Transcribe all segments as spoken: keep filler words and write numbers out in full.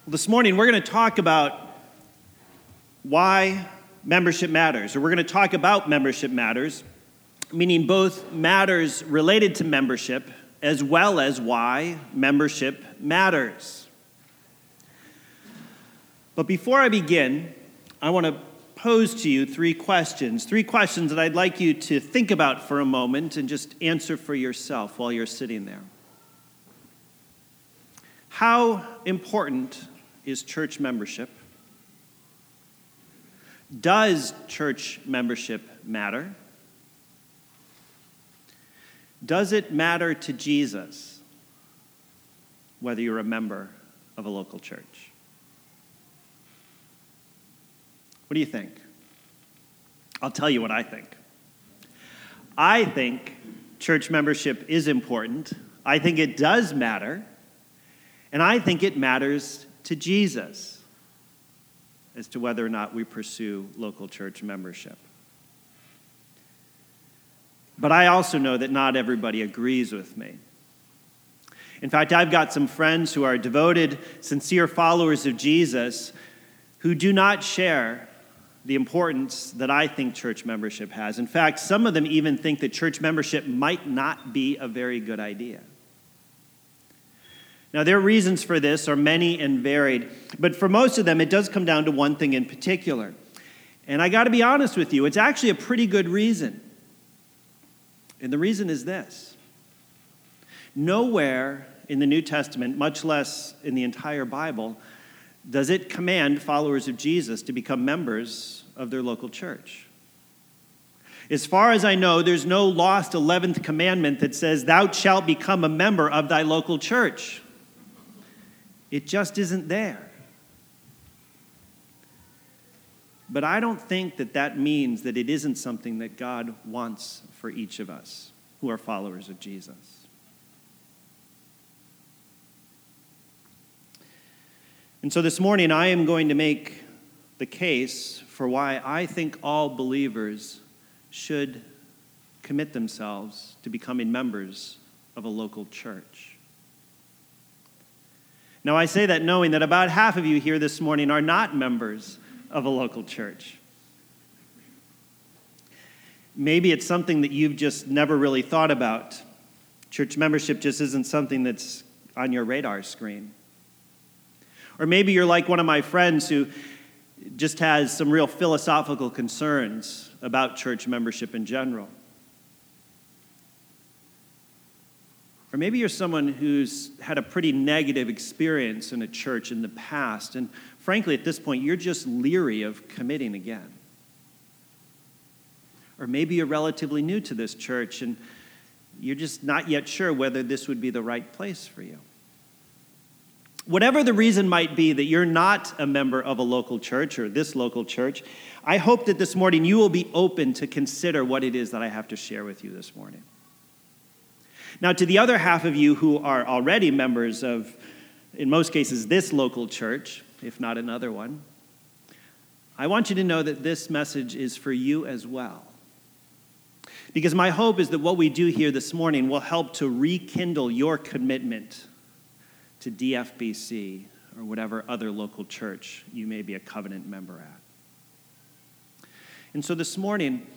Well, this morning we're going to talk about why membership matters, or we're going to talk about membership matters, meaning both matters related to membership as well as why membership matters. But before I begin, I want to pose to you three questions, three questions that I'd like you to think about for a moment and just answer for yourself while you're sitting there. How important is church membership? Does church membership matter? Does it matter to Jesus whether you're a member of a local church? What do you think? I'll tell you what I think. I think church membership is important. I think it does matter. And I think it matters to Jesus as to whether or not we pursue local church membership. But I also know that not everybody agrees with me. In fact, I've got some friends who are devoted, sincere followers of Jesus who do not share the importance that I think church membership has. In fact, some of them even think that church membership might not be a very good idea. Now, their reasons for this are many and varied, but for most of them, it does come down to one thing in particular. And I got to be honest with you, it's actually a pretty good reason. And the reason is this. Nowhere in the New Testament, much less in the entire Bible, does it command followers of Jesus to become members of their local church. As far as I know, there's no lost eleventh commandment that says, "Thou shalt become a member of thy local church." It just isn't there. But I don't think that that means that it isn't something that God wants for each of us who are followers of Jesus. And so this morning I am going to make the case for why I think all believers should commit themselves to becoming members of a local church. Now, I say that knowing that about half of you here this morning are not members of a local church. Maybe it's something that you've just never really thought about. Church membership just isn't something that's on your radar screen. Or maybe you're like one of my friends who just has some real philosophical concerns about church membership in general. Or maybe you're someone who's had a pretty negative experience in a church in the past, and frankly, at this point, you're just leery of committing again. Or maybe you're relatively new to this church, and you're just not yet sure whether this would be the right place for you. Whatever the reason might be that you're not a member of a local church or this local church, I hope that this morning you will be open to consider what it is that I have to share with you this morning. Now, to the other half of you who are already members of, in most cases, this local church, if not another one, I want you to know that this message is for you as well. Because my hope is that what we do here this morning will help to rekindle your commitment to D F B C or whatever other local church you may be a covenant member at. And so this morning,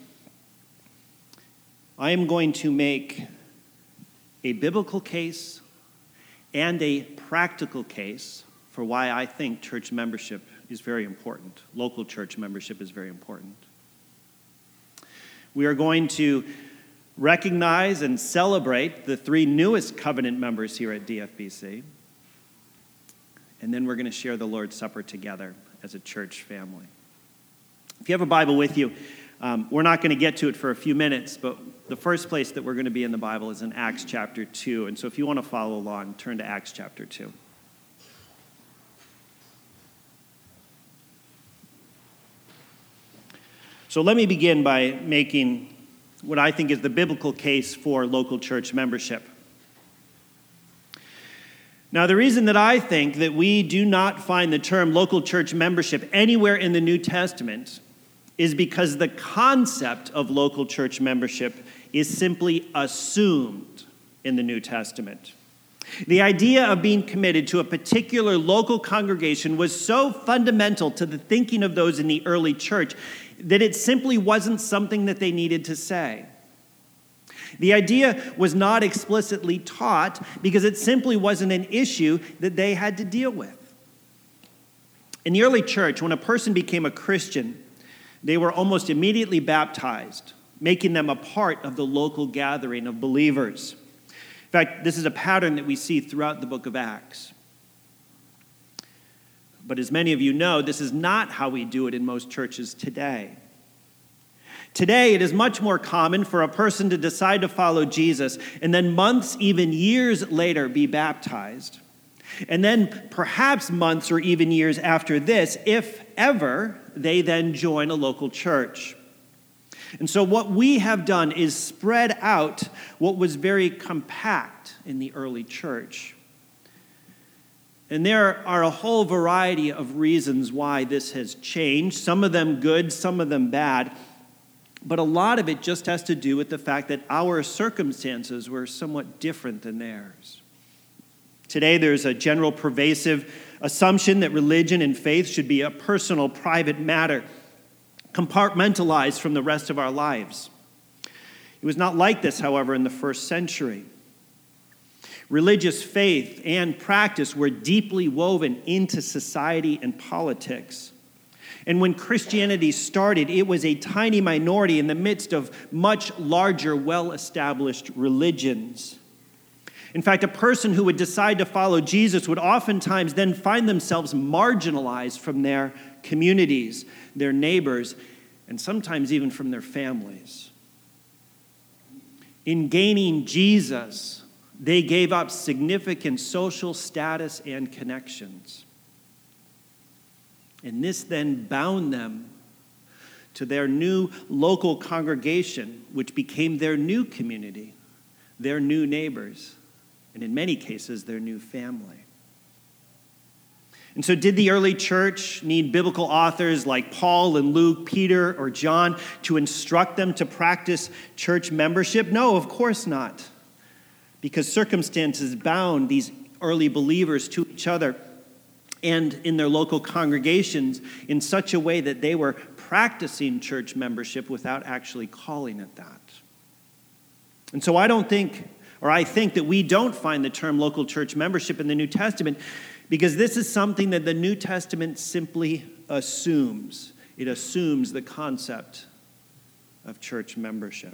I am going to make a biblical case and a practical case for why I think church membership is very important. Local church membership is very important. We are going to recognize and celebrate the three newest covenant members here at D F B C. And then we're going to share the Lord's Supper together as a church family. If you have a Bible with you, um, we're not going to get to it for a few minutes, but the first place that we're going to be in the Bible is in Acts chapter two. And so if you want to follow along, turn to Acts chapter two. So let me begin by making what I think is the biblical case for local church membership. Now, the reason that I think that we do not find the term local church membership anywhere in the New Testament is because the concept of local church membership is simply assumed in the New Testament. The idea of being committed to a particular local congregation was so fundamental to the thinking of those in the early church that it simply wasn't something that they needed to say. The idea was not explicitly taught because it simply wasn't an issue that they had to deal with. In the early church, when a person became a Christian, they were almost immediately baptized, making them a part of the local gathering of believers. In fact, this is a pattern that we see throughout the book of Acts. But as many of you know, this is not how we do it in most churches today. Today, it is much more common for a person to decide to follow Jesus and then months, even years later, be baptized. And then perhaps months or even years after this, if ever, they then join a local church. And so what we have done is spread out what was very compact in the early church. And there are a whole variety of reasons why this has changed, some of them good, some of them bad. But a lot of it just has to do with the fact that our circumstances were somewhat different than theirs. Today, there's a general pervasive assumption that religion and faith should be a personal, private matter, compartmentalized from the rest of our lives. It was not like this, however, in the first century. Religious faith and practice were deeply woven into society and politics. And when Christianity started, it was a tiny minority in the midst of much larger, well-established religions. In fact, a person who would decide to follow Jesus would oftentimes then find themselves marginalized from their communities, their neighbors, and sometimes even from their families. In gaining Jesus, they gave up significant social status and connections. And this then bound them to their new local congregation, which became their new community, their new neighbors, and in many cases, their new family. And so did the early church need biblical authors like Paul and Luke, Peter, or John to instruct them to practice church membership? No, of course not. Because circumstances bound these early believers to each other and in their local congregations in such a way that they were practicing church membership without actually calling it that. And so I don't think, or I think that we don't find the term local church membership in the New Testament because this is something that the New Testament simply assumes. It assumes the concept of church membership.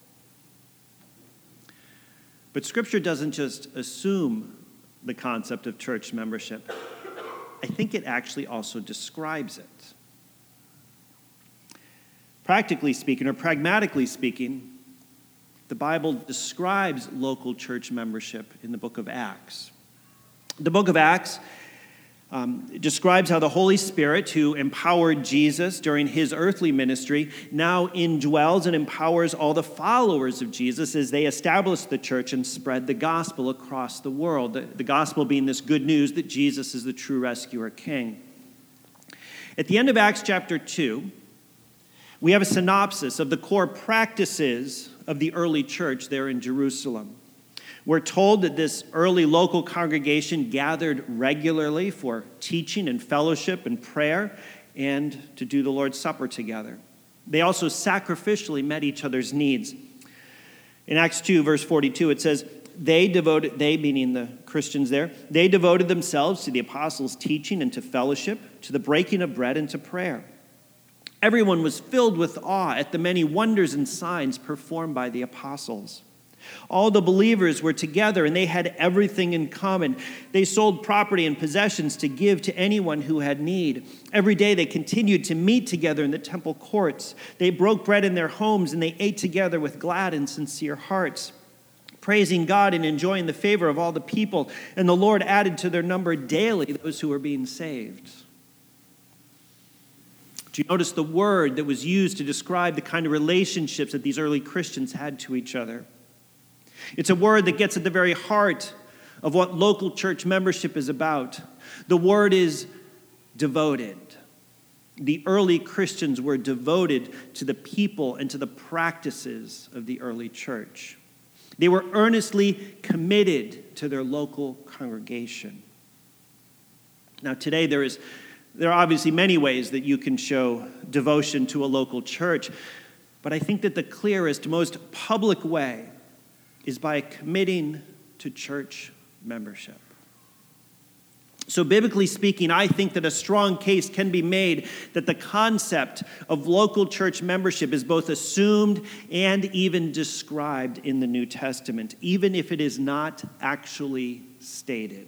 But Scripture doesn't just assume the concept of church membership. I think it actually also describes it. Practically speaking, or pragmatically speaking, the Bible describes local church membership in the book of Acts. The book of Acts um, describes how the Holy Spirit, who empowered Jesus during his earthly ministry, now indwells and empowers all the followers of Jesus as they establish the church and spread the gospel across the world. The, the gospel being this good news that Jesus is the true rescuer king. At the end of Acts chapter two, we have a synopsis of the core practices of the early church there in Jerusalem. We're told that this early local congregation gathered regularly for teaching and fellowship and prayer and to do the Lord's Supper together. They also sacrificially met each other's needs. In Acts two, verse forty-two, it says, They devoted, they meaning the Christians there, they devoted themselves to the apostles' teaching and to fellowship, to the breaking of bread and to prayer. Everyone was filled with awe at the many wonders and signs performed by the apostles. All the believers were together and they had everything in common. They sold property and possessions to give to anyone who had need. Every day they continued to meet together in the temple courts. They broke bread in their homes and they ate together with glad and sincere hearts, praising God and enjoying the favor of all the people. And the Lord added to their number daily those who were being saved. Do you notice the word that was used to describe the kind of relationships that these early Christians had to each other? It's a word that gets at the very heart of what local church membership is about. The word is devoted. The early Christians were devoted to the people and to the practices of the early church. They were earnestly committed to their local congregation. Now, today there is there are obviously many ways that you can show devotion to a local church, but I think that the clearest, most public way is by committing to church membership. So biblically speaking, I think that a strong case can be made that the concept of local church membership is both assumed and even described in the New Testament, even if it is not actually stated.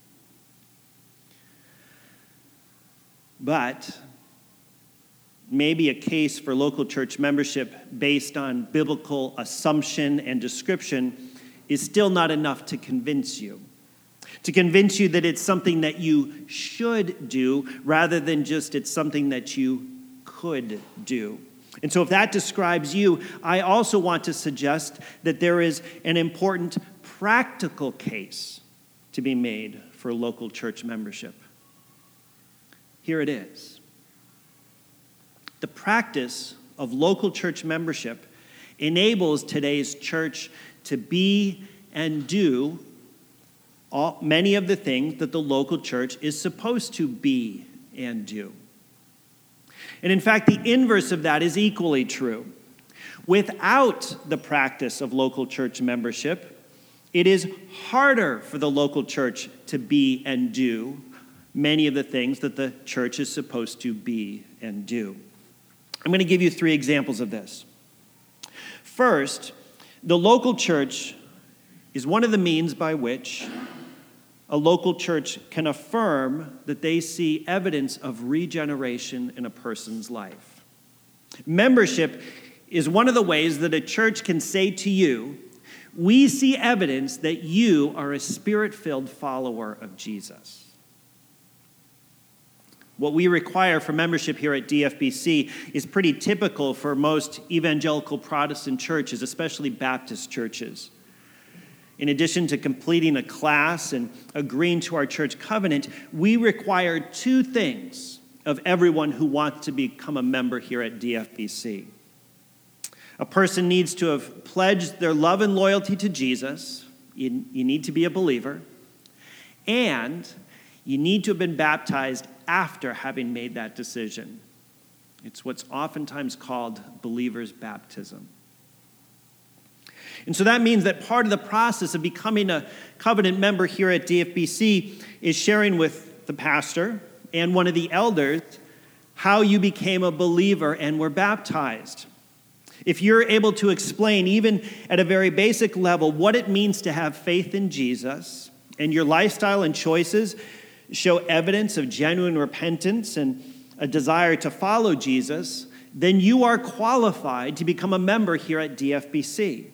But maybe a case for local church membership based on biblical assumption and description is still not enough to convince you. To convince you that it's something that you should do rather than just it's something that you could do. And so if that describes you, I also want to suggest that there is an important practical case to be made for local church membership. Here it is. The practice of local church membership enables today's church to be and do all, many of the things that the local church is supposed to be and do. And in fact, the inverse of that is equally true. Without the practice of local church membership, it is harder for the local church to be and do many of the things that the church is supposed to be and do. I'm going to give you three examples of this. First, the local church is one of the means by which a local church can affirm that they see evidence of regeneration in a person's life. Membership is one of the ways that a church can say to you, we see evidence that you are a spirit-filled follower of Jesus. What we require for membership here at D F B C is pretty typical for most evangelical Protestant churches, especially Baptist churches. In addition to completing a class and agreeing to our church covenant, we require two things of everyone who wants to become a member here at D F B C. A person needs to have pledged their love and loyalty to Jesus. You, you need to be a believer. And you need to have been baptized after having made that decision. It's what's oftentimes called believer's baptism. And so that means that part of the process of becoming a covenant member here at D F B C is sharing with the pastor and one of the elders how you became a believer and were baptized. If you're able to explain, even at a very basic level, what it means to have faith in Jesus, and your lifestyle and choices show evidence of genuine repentance and a desire to follow Jesus, then you are qualified to become a member here at D F B C.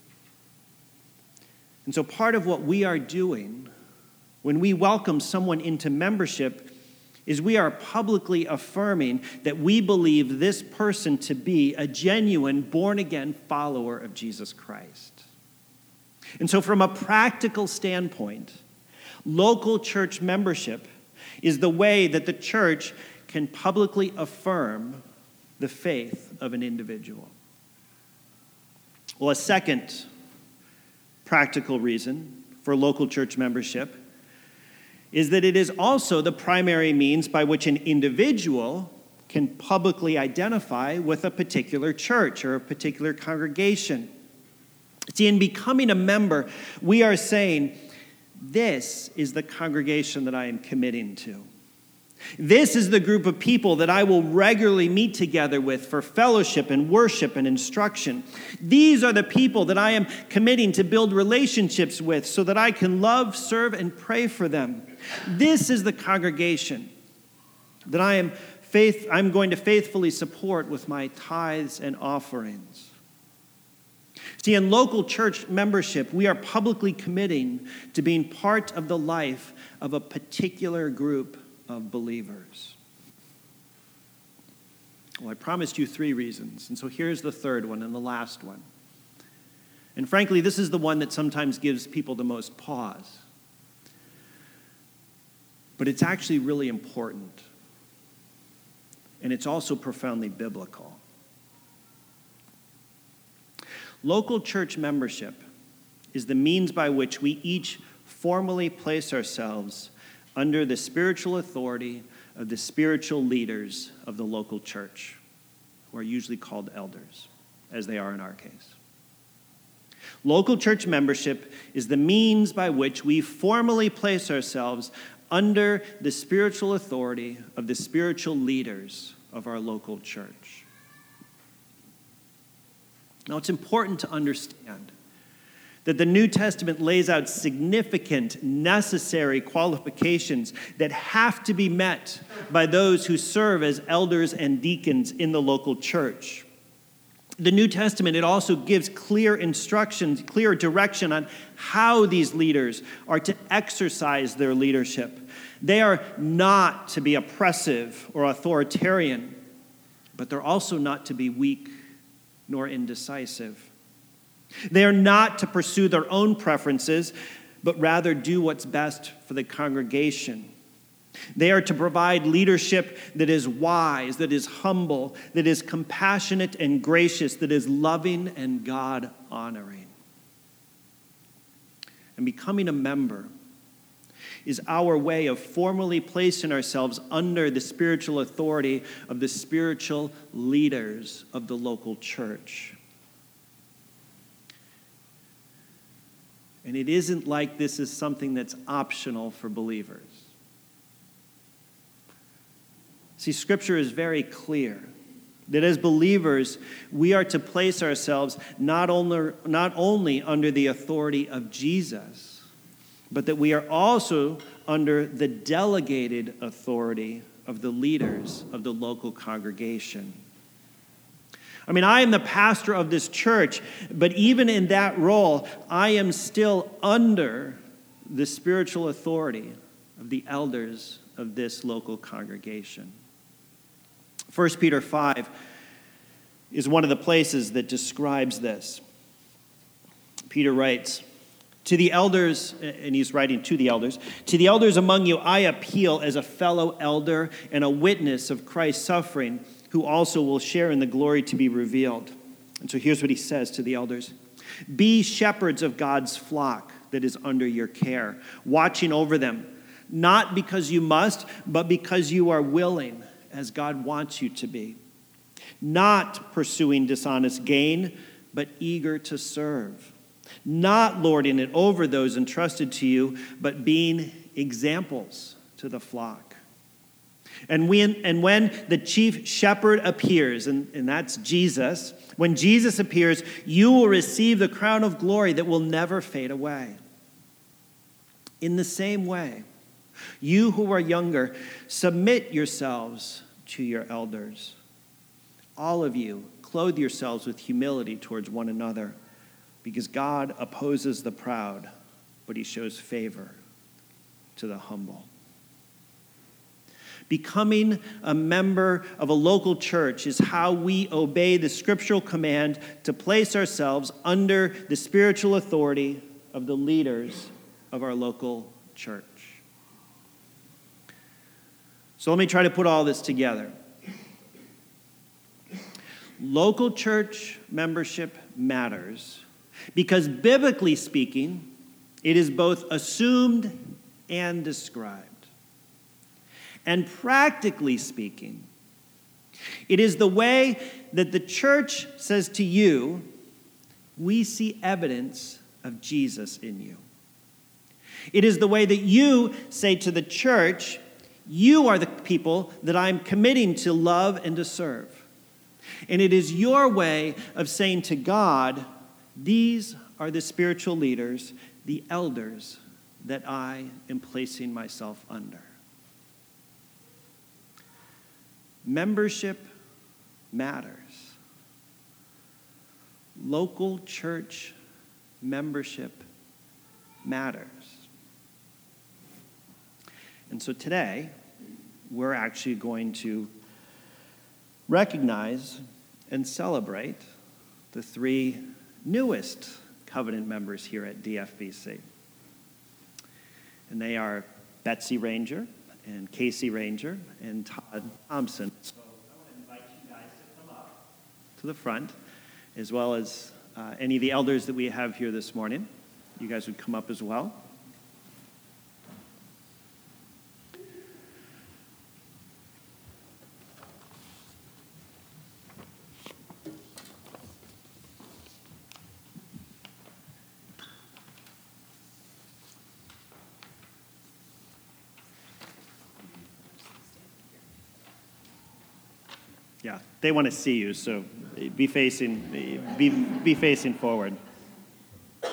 And so part of what we are doing when we welcome someone into membership is we are publicly affirming that we believe this person to be a genuine born-again follower of Jesus Christ. And so from a practical standpoint, local church membership is the way that the church can publicly affirm the faith of an individual. Well, a second practical reason for local church membership is that it is also the primary means by which an individual can publicly identify with a particular church or a particular congregation. See, in becoming a member, we are saying, this is the congregation that I am committing to. This is the group of people that I will regularly meet together with for fellowship and worship and instruction. These are the people that I am committing to build relationships with so that I can love, serve, and pray for them. This is the congregation that I am faith, I'm going to faithfully support with my tithes and offerings. See, in local church membership, we are publicly committing to being part of the life of a particular group of believers. Well, I promised you three reasons, and so here's the third one and the last one. And frankly, this is the one that sometimes gives people the most pause. But it's actually really important, and it's also profoundly biblical. Local church membership is the means by which we each formally place ourselves under the spiritual authority of the spiritual leaders of the local church, who are usually called elders, as they are in our case. Local church membership is the means by which we formally place ourselves under the spiritual authority of the spiritual leaders of our local church. Now, it's important to understand that the New Testament lays out significant, necessary qualifications that have to be met by those who serve as elders and deacons in the local church. The New Testament, it also gives clear instructions, clear direction on how these leaders are to exercise their leadership. They are not to be oppressive or authoritarian, but they're also not to be weak nor indecisive. They are not to pursue their own preferences, but rather do what's best for the congregation. They are to provide leadership that is wise, that is humble, that is compassionate and gracious, that is loving and God-honoring. And becoming a member is our way of formally placing ourselves under the spiritual authority of the spiritual leaders of the local church. And it isn't like this is something that's optional for believers. See, Scripture is very clear that as believers, we are to place ourselves not only, not only under the authority of Jesus, but that we are also under the delegated authority of the leaders of the local congregation. I mean, I am the pastor of this church, but even in that role, I am still under the spiritual authority of the elders of this local congregation. First Peter five is one of the places that describes this. Peter writes, "To the elders," and he's writing to the elders, "to the elders among you I appeal as a fellow elder and a witness of Christ's suffering, who also will share in the glory to be revealed." And so here's what he says to the elders. "Be shepherds of God's flock that is under your care, watching over them, not because you must, but because you are willing, as God wants you to be. Not pursuing dishonest gain, but eager to serve. Not lording it over those entrusted to you, but being examples to the flock. And when, and when the chief shepherd appears," and, and that's Jesus, "when Jesus appears, you will receive the crown of glory that will never fade away. In the same way, you who are younger, submit yourselves to your elders. All of you, clothe yourselves with humility towards one another, because God opposes the proud, but he shows favor to the humble." Becoming a member of a local church is how we obey the scriptural command to place ourselves under the spiritual authority of the leaders of our local church. So let me try to put all this together. Local church membership matters because, biblically speaking, it is both assumed and described. And practically speaking, it is the way that the church says to you, "We see evidence of Jesus in you." It is the way that you say to the church, "You are the people that I'm committing to love and to serve." And it is your way of saying to God, "These are the spiritual leaders, the elders that I am placing myself under." Membership matters. Local church membership matters. And so today, we're actually going to recognize and celebrate the three newest covenant members here at D F B C. And they are Betsy Ranger and Casey Ranger and Todd Thompson. So I want to invite you guys to come up to the front, as well as uh, any of the elders that we have here this morning. You guys would come up as well. Yeah, they want to see you, so be facing, be, be facing forward. All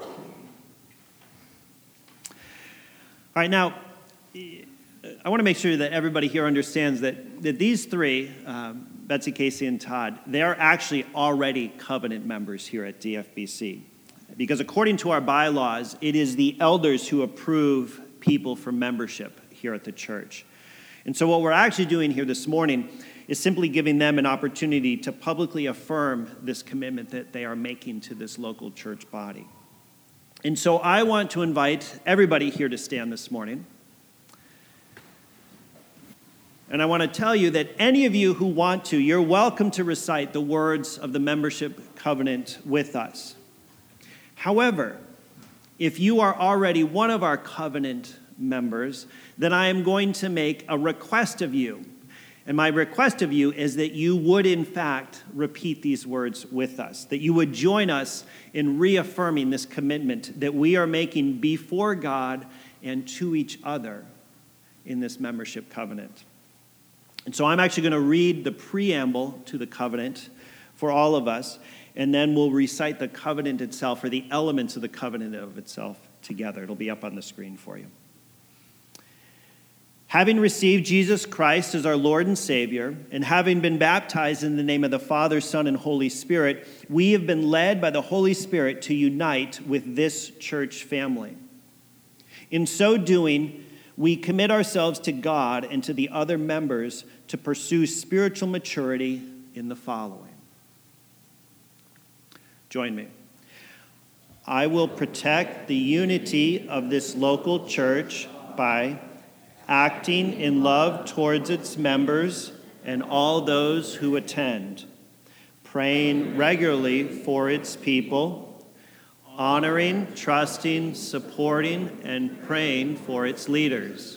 right, now, I want to make sure that everybody here understands that, that these three, um, Betsy, Casey, and Todd, they are actually already covenant members here at D F B C. Because according to our bylaws, it is the elders who approve people for membership here at the church. And so what we're actually doing here this morning is simply giving them an opportunity to publicly affirm this commitment that they are making to this local church body. And so I want to invite everybody here to stand this morning. And I want to tell you that any of you who want to, you're welcome to recite the words of the membership covenant with us. However, if you are already one of our covenant members, then I am going to make a request of you. And my request of you is that you would, in fact, repeat these words with us, that you would join us in reaffirming this commitment that we are making before God and to each other in this membership covenant. And so I'm actually going to read the preamble to the covenant for all of us, and then we'll recite the covenant itself, or the elements of the covenant of itself together. It'll be up on the screen for you. Having received Jesus Christ as our Lord and Savior, and having been baptized in the name of the Father, Son, and Holy Spirit, we have been led by the Holy Spirit to unite with this church family. In so doing, we commit ourselves to God and to the other members to pursue spiritual maturity in the following. Join me. I will protect the unity of this local church by acting in love towards its members and all those who attend, praying regularly for its people, honoring, trusting, supporting, and praying for its leaders.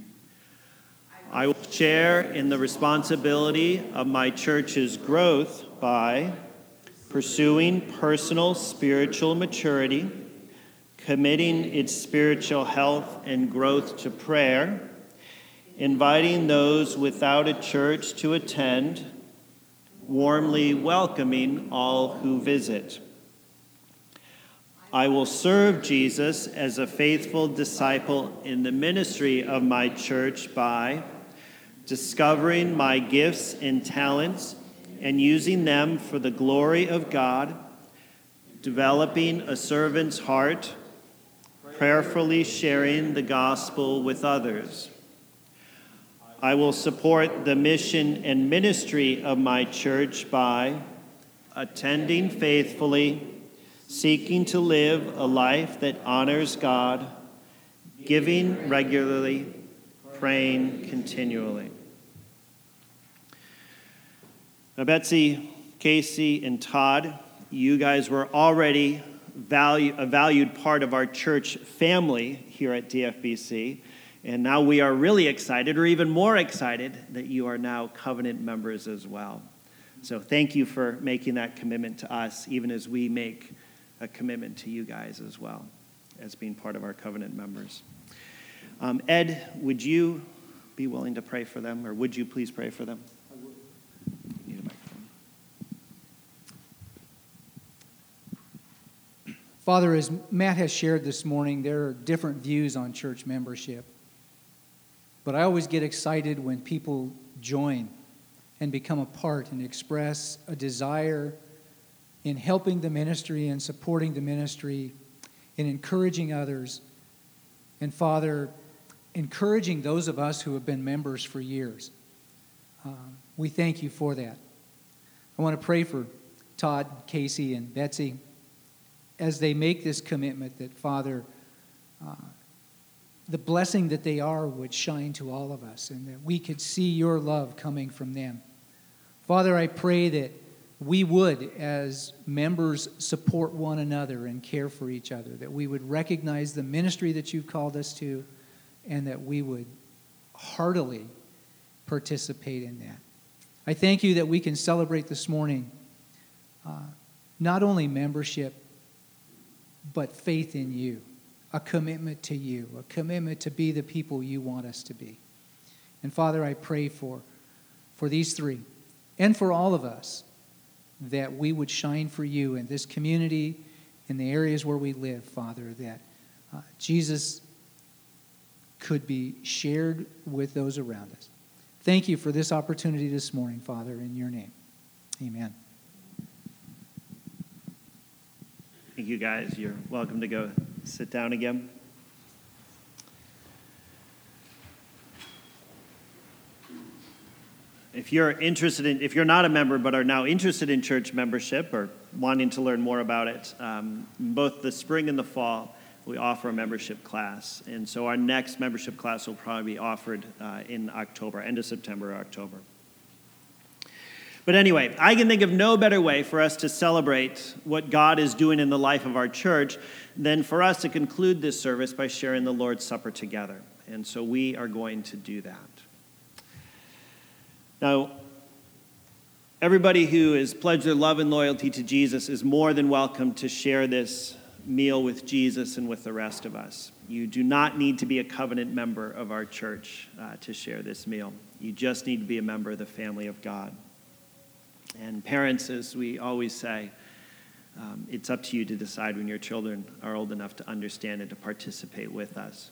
I will share in the responsibility of my church's growth by pursuing personal spiritual maturity, committing its spiritual health and growth to prayer, inviting those without a church to attend, warmly welcoming all who visit. I will serve Jesus as a faithful disciple in the ministry of my church by discovering my gifts and talents and using them for the glory of God, developing a servant's heart, prayerfully sharing the gospel with others. I will support the mission and ministry of my church by attending faithfully, seeking to live a life that honors God, giving regularly, praying continually. Now, Betsy, Casey, and Todd, you guys were already value, a valued part of our church family here at D F B C, and now we are really excited, or even more excited, that you are now covenant members as well. So thank you for making that commitment to us, even as we make a commitment to you guys as well as being part of our covenant members. Um, Ed, would you be willing to pray for them, or would you please pray for them? I would. You need a microphone. Father, as Matt has shared this morning, there are different views on church membership. But I always get excited when people join and become a part and express a desire in helping the ministry and supporting the ministry, in encouraging others, and Father, encouraging those of us who have been members for years. Uh, we thank you for that. I want to pray for Todd, Casey, and Betsy as they make this commitment that, Father, uh, the blessing that they are would shine to all of us and that we could see your love coming from them. Father, I pray that we would, as members, support one another and care for each other, that we would recognize the ministry that you've called us to, and that we would heartily participate in that. I thank you that we can celebrate this morning uh, not only membership, but faith in you, a commitment to you, a commitment to be the people you want us to be. And Father, I pray for, for these three, and for all of us, that we would shine for you in this community, in the areas where we live, Father, that uh, Jesus could be shared with those around us. Thank you for this opportunity this morning, Father, in your name. Amen. Thank you, guys. You're welcome to go sit down again. If you're interested in, if you're not a member but are now interested in church membership or wanting to learn more about it, um, both the spring and the fall, we offer a membership class. And so our next membership class will probably be offered uh, in October, end of September or October. But anyway, I can think of no better way for us to celebrate what God is doing in the life of our church than for us to conclude this service by sharing the Lord's Supper together. And so we are going to do that. Now, everybody who has pledged their love and loyalty to Jesus is more than welcome to share this meal with Jesus and with the rest of us. You do not need to be a covenant member of our church uh, to share this meal. You just need to be a member of the family of God. And parents, as we always say, um, it's up to you to decide when your children are old enough to understand and to participate with us.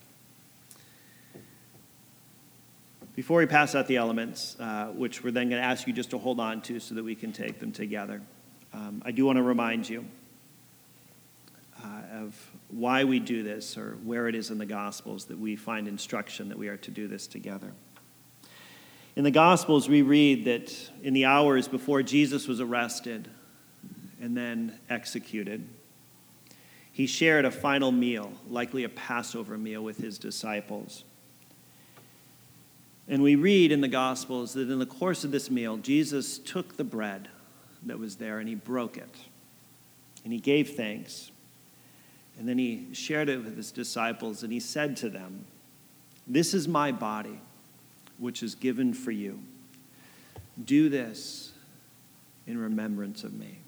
Before we pass out the elements, uh, which we're then going to ask you just to hold on to so that we can take them together, um, I do want to remind you uh, of why we do this, or where it is in the Gospels that we find instruction that we are to do this together. In the Gospels, we read that in the hours before Jesus was arrested and then executed, he shared a final meal, likely a Passover meal, with his disciples. And we read in the Gospels that in the course of this meal, Jesus took the bread that was there and he broke it. And he gave thanks. And then he shared it with his disciples and he said to them, "This is my body, which is given for you. Do this in remembrance of me."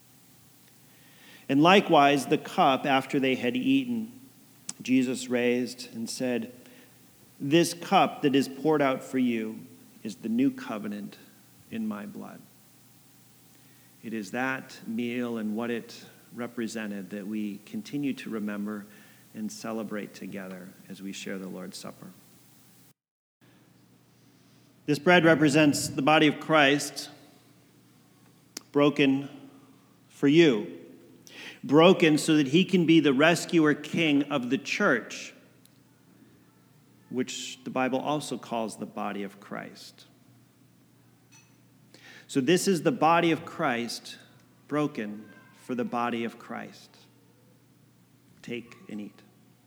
And likewise, the cup after they had eaten, Jesus raised and said, "This cup that is poured out for you is the new covenant in my blood." It is that meal and what it represented that we continue to remember and celebrate together as we share the Lord's Supper. This bread represents the body of Christ broken for you, broken so that he can be the rescuer king of the church, which the Bible also calls the body of Christ. So this is the body of Christ broken for the body of Christ. Take and eat.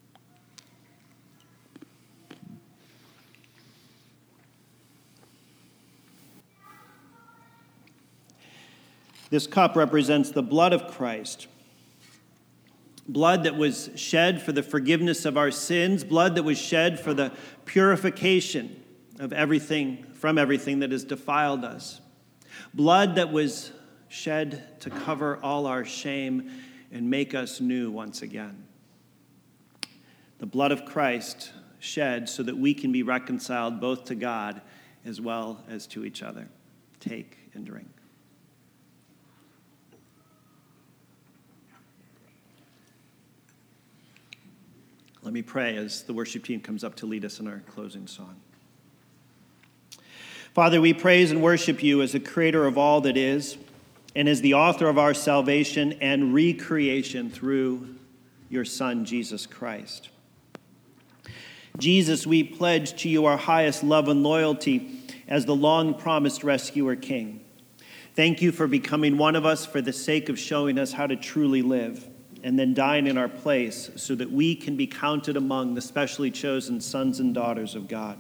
This cup represents the blood of Christ. Blood that was shed for the forgiveness of our sins, blood that was shed for the purification of everything, from everything that has defiled us. Blood that was shed to cover all our shame and make us new once again. The blood of Christ shed so that we can be reconciled both to God as well as to each other. Take and drink. Let me pray as the worship team comes up to lead us in our closing song. Father, we praise and worship you as the creator of all that is, and as the author of our salvation and recreation through your Son, Jesus Christ. Jesus, we pledge to you our highest love and loyalty as the long-promised rescuer king. Thank you for becoming one of us for the sake of showing us how to truly live, and then dying in our place so that we can be counted among the specially chosen sons and daughters of God.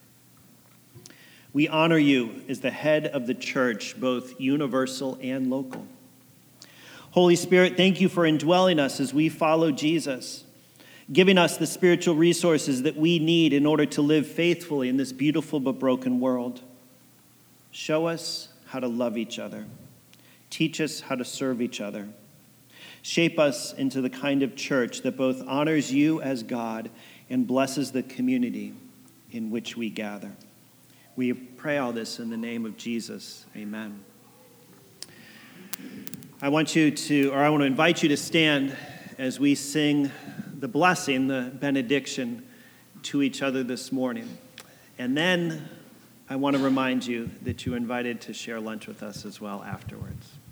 We honor you as the head of the church, both universal and local. Holy Spirit, thank you for indwelling us as we follow Jesus, giving us the spiritual resources that we need in order to live faithfully in this beautiful but broken world. Show us how to love each other. Teach us how to serve each other. Shape us into the kind of church that both honors you as God and blesses the community in which we gather. We pray all this in the name of Jesus. Amen. I want you to, or I want to invite you to stand as we sing the blessing, the benediction to each other this morning. And then I want to remind you that you're invited to share lunch with us as well afterwards.